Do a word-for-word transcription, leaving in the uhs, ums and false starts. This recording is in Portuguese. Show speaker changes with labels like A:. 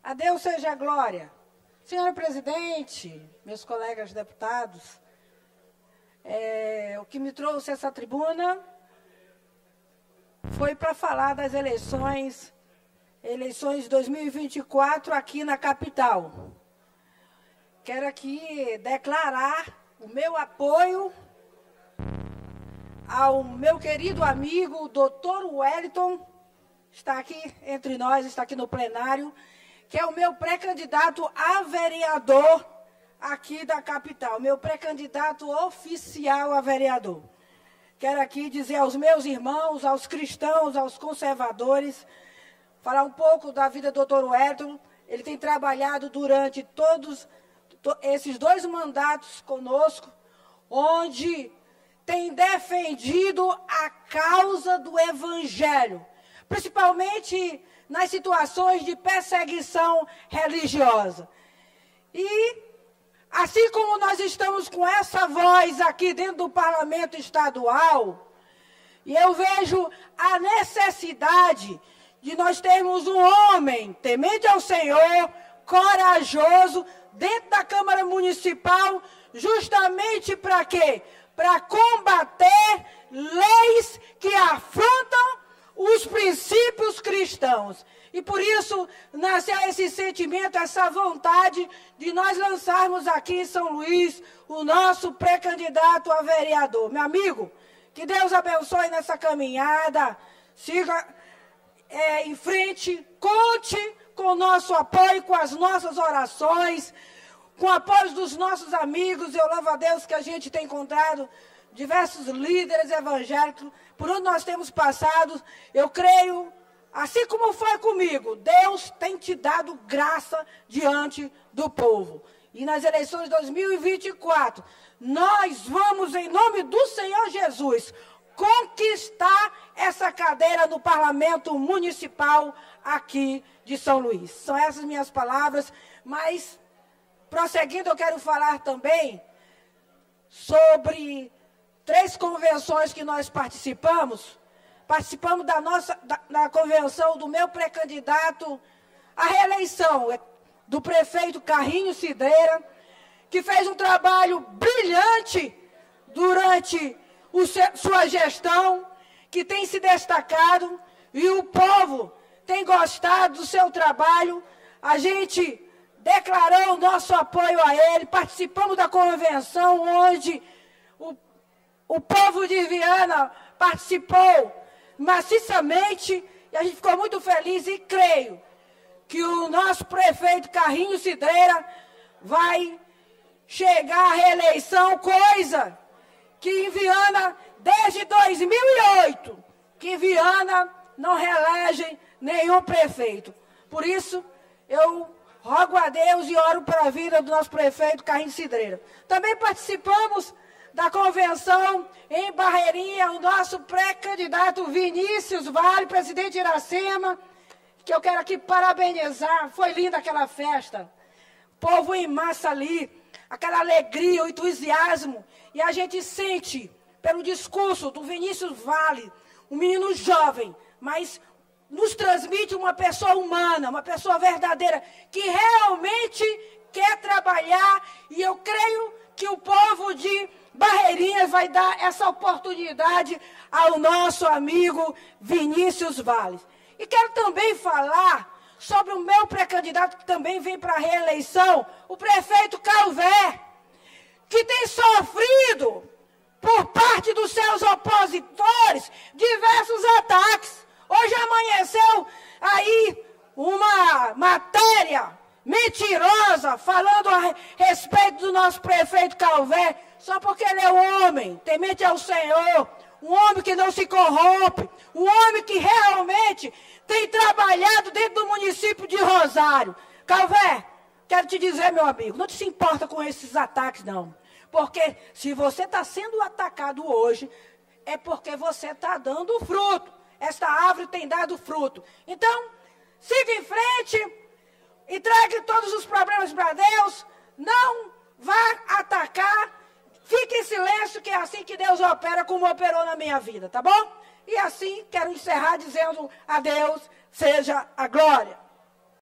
A: A Deus seja a glória. Senhora presidente, meus colegas deputados, é, o que me trouxe essa tribuna foi para falar das eleições, eleições de dois mil e vinte e quatro aqui na capital. Quero aqui declarar o meu apoio ao meu querido amigo, doutor Wellington, está aqui entre nós, está aqui no plenário, que é o meu pré-candidato a vereador aqui da capital, meu pré-candidato oficial a vereador. Quero aqui dizer aos meus irmãos, aos cristãos, aos conservadores, falar um pouco da vida do doutor Wellington. Ele tem trabalhado durante todos to, esses dois mandatos conosco, onde tem defendido a causa do evangelho, principalmente nas situações de perseguição religiosa. E, assim como nós estamos com essa voz aqui dentro do parlamento estadual, e eu vejo a necessidade de nós termos um homem temente ao Senhor, corajoso, dentro da Câmara Municipal, justamente para quê? Para combater leis que afrontam os princípios cristãos. E por isso nasceu esse sentimento, essa vontade de nós lançarmos aqui em São Luís o nosso pré-candidato a vereador. Meu amigo, que Deus abençoe nessa caminhada, siga é, em frente, conte com o nosso apoio, com as nossas orações, com o apoio dos nossos amigos. Eu louvo a Deus que a gente tem encontrado diversos líderes evangélicos, por onde nós temos passado. Eu creio, assim como foi comigo, Deus tem te dado graça diante do povo. E nas eleições de dois mil e vinte e quatro, nós vamos, em nome do Senhor Jesus, conquistar essa cadeira no Parlamento Municipal aqui de São Luís. São essas minhas palavras, mas, prosseguindo, eu quero falar também sobre três convenções que nós participamos. Participamos da nossa da, da convenção do meu pré-candidato à reeleição, do prefeito Carrinho Cidreira, que fez um trabalho brilhante durante o, sua gestão, que tem se destacado, e o povo tem gostado do seu trabalho. A gente declarou o nosso apoio a ele, participamos da convenção onde o O povo de Viana participou maciçamente e a gente ficou muito feliz, e creio que o nosso prefeito Carrinho Cidreira vai chegar à reeleição, coisa que em Viana, desde dois mil e oito, que Viana não reelege nenhum prefeito. Por isso, eu rogo a Deus e oro para a vida do nosso prefeito Carrinho Cidreira. Também participamos da convenção em Barreirinha, o nosso pré-candidato Vinícius Vale, presidente de Iracema, que eu quero aqui parabenizar. Foi linda aquela festa, povo em massa ali, aquela alegria, o entusiasmo, e a gente sente, pelo discurso do Vinícius Vale, um menino jovem, mas nos transmite uma pessoa humana, uma pessoa verdadeira, que realmente quer trabalhar, e eu creio que o povo de Barreirinhas vai dar essa oportunidade ao nosso amigo Vinícius Vale. E quero também falar sobre o meu pré-candidato, que também vem para a reeleição, o prefeito Calvé, que tem sofrido, por parte dos seus opositores, diversos ataques. Hoje amanheceu aí uma matéria mentirosa, falando a respeito do nosso prefeito Calvé, só porque ele é um homem temente ao Senhor, um homem que não se corrompe, um homem que realmente tem trabalhado dentro do município de Rosário. Calvé, quero te dizer, meu amigo, não te se importa com esses ataques, não. Porque se você está sendo atacado hoje, é porque você está dando fruto. Esta árvore tem dado fruto. Então, siga em frente, entregue todos os problemas para Deus, não vá atacar, fique em silêncio, que é assim que Deus opera, como operou na minha vida, tá bom? E assim, quero encerrar dizendo a Deus seja a glória.